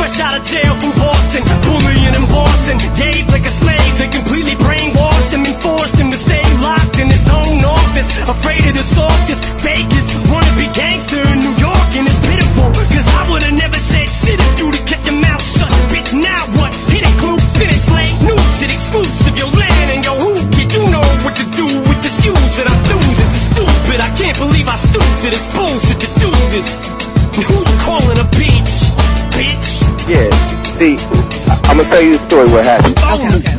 fresh out of jail from Boston, bullying and bossing. Gave like a slave, they completely brainwashed him and forced him to stay locked in his own office. Afraid of the softest, fakest, wanna be gangster in New York, and it's pitiful, cause I would've never said shit if you'd have kept your mouth shut. Bitch, now what? Hit it, clue, spin it, slay, new shit, exclusive, your land and your who, kid, you know what to do with the shoes that I do. This is stupid, I can't believe I stooped to this bullshit to do this. Who you calling a bitch? Bitch? Yeah, see, I'm gonna tell you the story what happened. Okay.